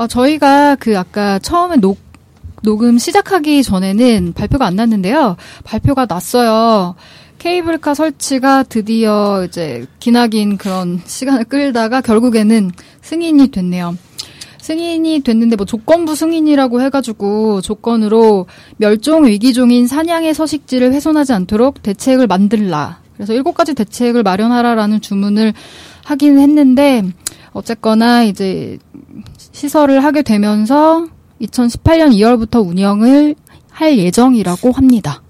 저희가 아까 처음에 녹음 시작하기 전에는 발표가 안 났는데요. 발표가 났어요. 케이블카 설치가 드디어 이제 기나긴 그런 시간을 끌다가 결국에는 승인이 됐네요. 승인이 됐는데 조건부 승인이라고 해가지고 조건으로 멸종 위기종인 사냥의 서식지를 훼손하지 않도록 대책을 만들라. 그래서 7가지 대책을 마련하라라는 주문을 하긴 했는데 어쨌거나 이제 시설을 하게 되면서 2018년 2월부터 운영을 할 예정이라고 합니다.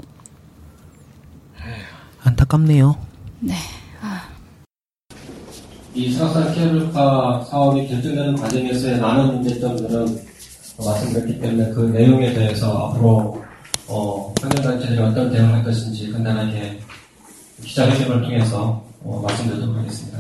안타깝네요. 네. 이 설악산 케이블카 사업이 결정되는 과정에서의 많은 문제점들은 말씀드렸기 때문에 그 내용에 대해서 앞으로 환경단체들이 어떤 대응을 할 것인지 간단하게 기자회견을 통해서 말씀드리도록 하겠습니다.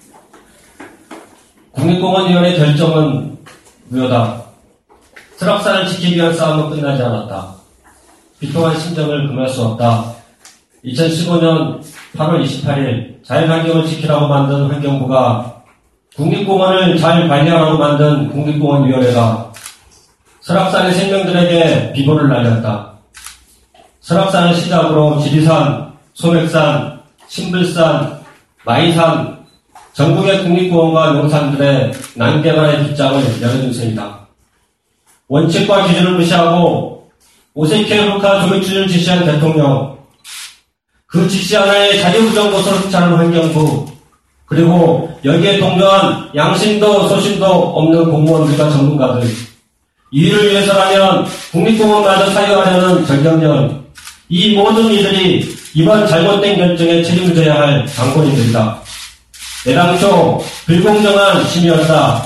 국립공원위원회 결정은 무효다. 설악산을 지키기 위한 싸움은 끝나지 않았다. 비통한 심정을 금할 수 없다. 2015년 8월 28일 자연환경을 지키라고 만든 환경부가 국립공원을 잘 관리하라고 만든 국립공원위원회가 설악산의 생명들에게 비보를 날렸다. 설악산을 시작으로 지리산, 소백산, 신불산, 마이산, 전국의 국립공원과 용산들의 난개발의 빗장을 열어준 셈이다. 원칙과 기준을 무시하고 오색 케이블카 조립 추진을 지시한 대통령, 그 지시 하나에 자기부정고소를 흡수하는 환경부, 그리고 여기에 동조한 양심도 소신도 없는 공무원들과 전문가들, 이를 위해서라면 국립공원마저 사유하려는 전경련, 이 모든 이들이 이번 잘못된 결정에 책임을 져야 할 당권인들이다. 애당초 불공정한 심의였다.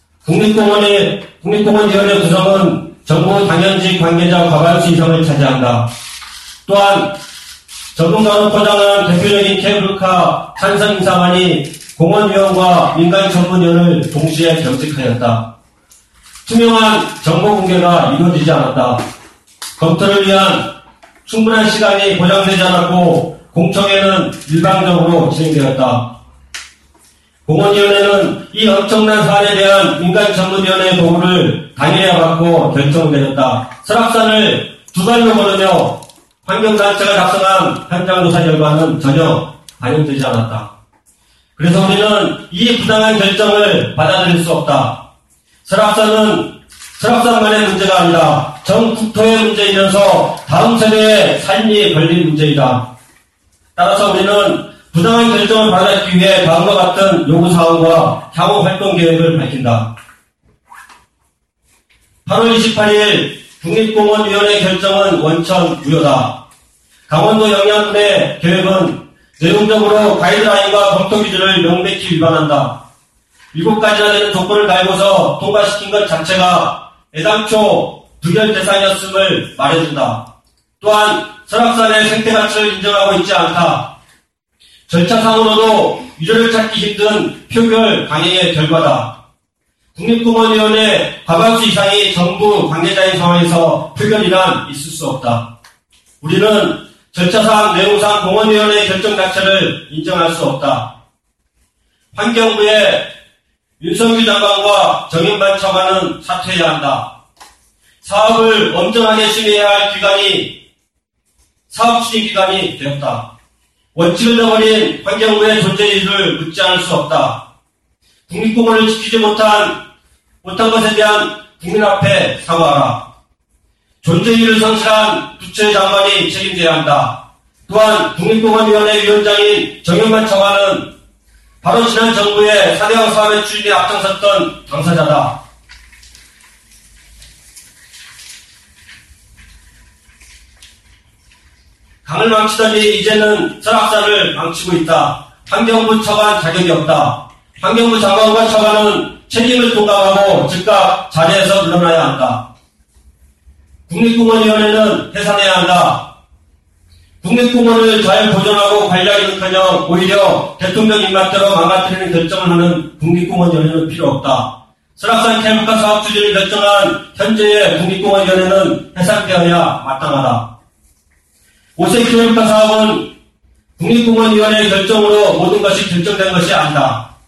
국립공원위원회 구성은 정부 당연직 관계자 과반수 이상을 차지한다. 또한 전문가로 포장한 대표적인 케이블카 찬성 인사만이 공원위원과 민간전문위원을 동시에 겸직하였다. 투명한 정보 공개가 이루어지지 않았다. 검토를 위한 충분한 시간이 보장되지 않았고 공청회는 일방적으로 진행되었다. 공원위원회는 이 엄청난 사안에 대한 민간전문위원회의 도움을 당일에 받고 결정을 내렸다. 설악산을 두 발로 걸으며 환경단체가 작성한 현장조사 결과는 전혀 반영되지 않았다. 그래서 우리는 이 부당한 결정을 받아들일 수 없다. 설악산은 설악산만의 문제가 아니라 전 국토의 문제이면서 다음 세대의 삶이 걸린 문제이다. 따라서 우리는 부당한 결정을 받아들이기 위해 다음과 같은 요구사항과 향후 활동 계획을 밝힌다. 8월 28일 국립공원위원회 결정은 원천 무효다. 강원도 영양군의 계획은 내용적으로 가이드라인과 검토 기준을 명백히 위반한다. 7가지나 되는 조건을 달고서 통과시킨 것 자체가 애당초 부결 대상이었음을 말해준다. 또한 설악산의 생태가치를 인정하고 있지 않다. 절차상으로도 유죄를 찾기 힘든 표결 강행의 결과다. 국립공원위원회 과반수 이상이 정부 관계자인 상황에서 표결이란 있을 수 없다. 우리는 절차상 내용상 공원위원회의 결정 자체를 인정할 수 없다. 환경부의 윤석열 장관과 정인반 차관은 사퇴해야 한다. 사업을 엄정하게 심의해야 할 기관이 사업추진기관이 되었다. 원칙을 저버린 환경부의 존재 이유를 묻지 않을 수 없다. 국립공원을 지키지 못한 것에 대한 국민 앞에 사과하라. 존재 이유를 성실한 부처의 장관이 책임져야 한다. 또한 국립공원위원회 위원장인 정영만 차관은 바로 지난 정부의 4대강 사업의 추진에 앞장섰던 당사자다. 강을 망치더니 이제는 설악산을 망치고 있다. 환경부 차관 자격이 없다. 환경부 장관과 차관은 책임을 통감하고 즉각 자리에서 물러나야 한다. 국립공원위원회는 해산해야 한다. 국립공원을 잘 보존하고 관리하기는커녕 오히려 대통령 입맛대로 망가뜨리는 결정을 하는 국립공원위원회는 필요 없다. 설악산 케이블카 사업 추진을 결정한 현재의 국립공원위원회는 해산되어야 마땅하다. 오색 케이블카 사업은 국립공원위원회의 결정으로 모든 것이 결정된 것이 아니다.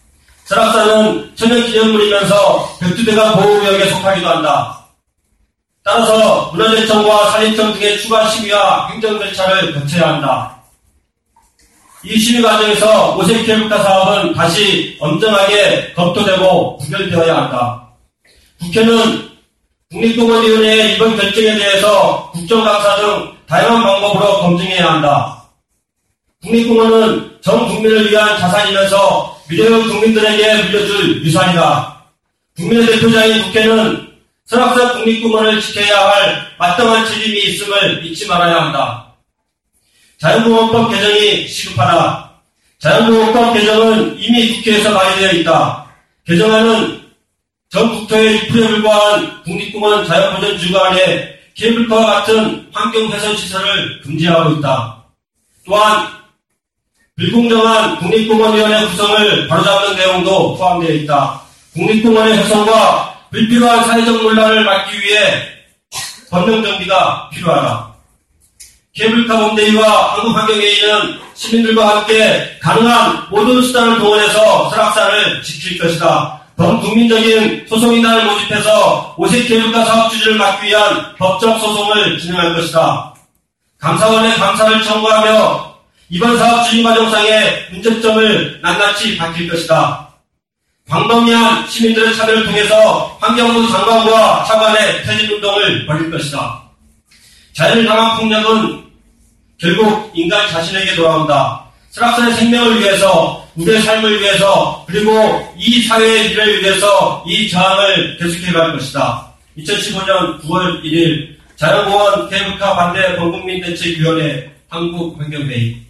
설악산은 천연기념물이면서 백두대간 보호구역에 속하기도 한다. 따라서 문화재청과 산림청 등의 추가 심의와 행정절차를 거쳐야 한다. 이 심의 과정에서 오색 케이블카 사업은 다시 엄정하게 검토되고 부결되어야 한다. 국회는 국립공원위원회의 이번 결정에 대해서 국정감사 등 다양한 방법으로 검증해야 한다. 국립공원은 전 국민을 위한 자산이면서 미래의 국민들에게 물려줄 유산이다. 국민의 대표자인 국회는 설악산 국립공원을 지켜야 할 마땅한 책임이 있음을 잊지 말아야 한다. 자연보호법 개정이 시급하다. 자연보호법 개정은 이미 국회에서 발의되어 있다. 개정안은 전 국토의 1%에 불과한 국립공원 자연보전지구 안에 케이블카와 같은 환경훼손시설을 금지하고 있다. 또한 불공정한 국립공원위원회 구성을 바로잡는 내용도 포함되어 있다. 국립공원의 훼손과 불필요한 사회적 논란을 막기 위해 법령 정비가 필요하다. 케이블카 본대위와 한국환경회의는 시민들과 함께 가능한 모든 수단을 동원해서 설악산을 지킬 것이다. 범국민적인 소송인단을 모집해서 오색 케이블카 사업 추진을 막기 위한 법적 소송을 진행할 것이다. 감사원에 감사를 청구하며 이번 사업 추진 과정상의 문제점을 낱낱이 밝힐 것이다. 광범위한 시민들의 참여를 통해서 환경부 장관과 차관의 퇴진운동을 벌일 것이다. 자연을 향한 폭력은 결국 인간 자신에게 돌아온다. 설악산의 생명을 위해서, 우리의 삶을 위해서, 그리고 이 사회의 미래를 위해서 이 저항을 계속해갈 것이다. 2015년 9월 1일 자연공원 케이블카 반대 범국민대책위원회 한국환경회의